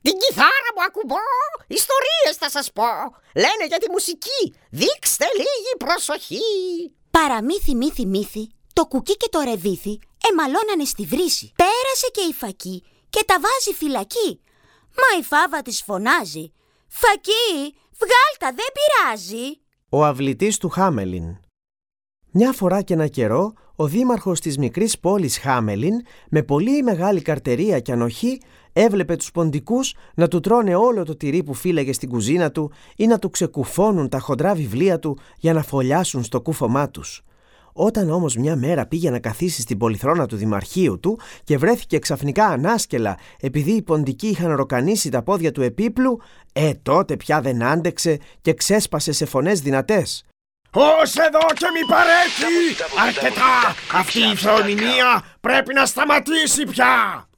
Την κιθάρα μου ακουμπώ, ιστορίες θα σας πω. Λένε για τη μουσική, δείξτε λίγη προσοχή. Παραμύθι, μύθι, μύθι, το κουκί και το ρεβίθι εμαλώνανε στη βρύση. Πέρασε και η Φακή και τα βάζει φυλακή. Μα η Φάβα της φωνάζει: «Φακή, βγάλτα, δεν πειράζει». Ο αυλητής του Χάμελιν. Μια φορά και ένα καιρό, ο δήμαρχος της μικρής πόλης Χάμελιν, με πολύ μεγάλη καρτερία και ανοχή, έβλεπε τους ποντικούς να του τρώνε όλο το τυρί που φύλαγε στην κουζίνα του ή να του ξεκουφώνουν τα χοντρά βιβλία του για να φωλιάσουν στο κούφωμά τους. Όταν όμως μια μέρα πήγε να καθίσει στην πολυθρόνα του δημαρχείου του και βρέθηκε ξαφνικά ανάσκελα επειδή οι ποντικοί είχαν ροκανίσει τα πόδια του επίπλου, τότε πια δεν άντεξε και ξέσπασε σε φωνές δυνατές. «Ως εδώ και μη παρέχει! Αρκετά! Αυτή η θεομηνία πρέπει να σταματήσει πια!»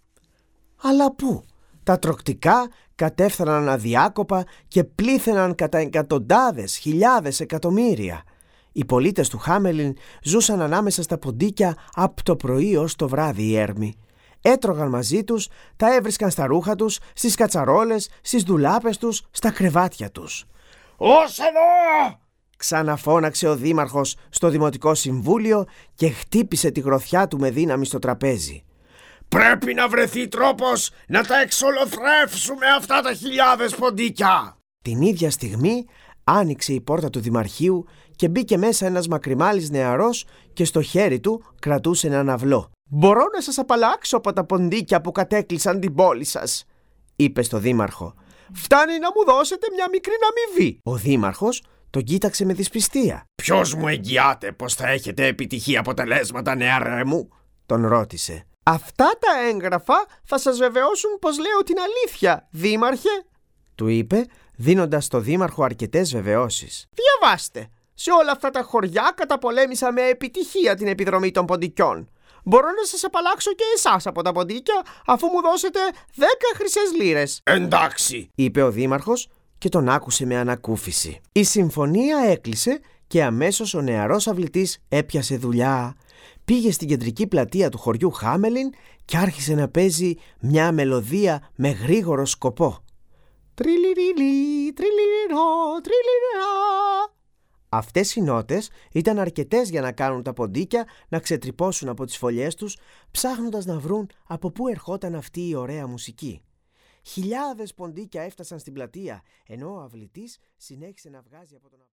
Αλλά πού? Τα τροκτικά κατέφθαναν αδιάκοπα και πλήθαιναν κατά εκατοντάδες, χιλιάδες, εκατομμύρια. Οι πολίτες του Χάμελιν ζούσαν ανάμεσα στα ποντίκια από το πρωί ως το βράδυ οι έρμοι. Έτρωγαν μαζί τους, τα έβρισκαν στα ρούχα τους, στις κατσαρόλες, στις ντουλάπες τους, στα κρεβάτια τους. «Ως εδώ!» Ξαναφώναξε ο δήμαρχος στο Δημοτικό Συμβούλιο και χτύπησε τη γροθιά του με δύναμη στο τραπέζι. «Πρέπει να βρεθεί τρόπος να τα εξολοθρεύσουμε αυτά τα χιλιάδες ποντίκια!» Την ίδια στιγμή άνοιξε η πόρτα του δημαρχείου και μπήκε μέσα ένας μακριμάλης νεαρός και στο χέρι του κρατούσε έναν αυλό. «Μπορώ να σας απαλλάξω από τα ποντίκια που κατέκλυσαν την πόλη σας», είπε στο δήμαρχο. «Φτάνει να μου δώσετε μια μικρή αμοιβή». Ο δήμαρχος τον κοίταξε με δυσπιστία. «Ποιος μου εγγυάται πως θα έχετε επιτυχή αποτελέσματα, νεαρέ μου?» τον ρώτησε. «Αυτά τα έγγραφα θα σας βεβαιώσουν πως λέω την αλήθεια, δήμαρχε», του είπε, δίνοντας στο δήμαρχο αρκετές βεβαιώσεις. «Διαβάστε. Σε όλα αυτά τα χωριά καταπολέμησα με επιτυχία την επιδρομή των ποντικιών. Μπορώ να σας απαλλάξω και εσάς από τα ποντίκια αφού μου δώσετε 10 χρυσές λίρες». «Εντάξει», είπε ο δήμαρχος και τον άκουσε με ανακούφιση. Η συμφωνία έκλεισε και αμέσως ο νεαρός αυλητής έπιασε δουλειά. Πήγε στην κεντρική πλατεία του χωριού Χάμελιν και άρχισε να παίζει μια μελωδία με γρήγορο σκοπό. «Τριλιριλι, τριλιριρό, τριλιρά». Αυτές οι νότες ήταν αρκετές για να κάνουν τα ποντίκια να ξετρυπώσουν από τις φωλιές τους, ψάχνοντας να βρουν από πού ερχόταν αυτή η ωραία μουσική. Χιλιάδες ποντίκια έφτασαν στην πλατεία, ενώ ο αυλητής συνέχισε να βγάζει από τον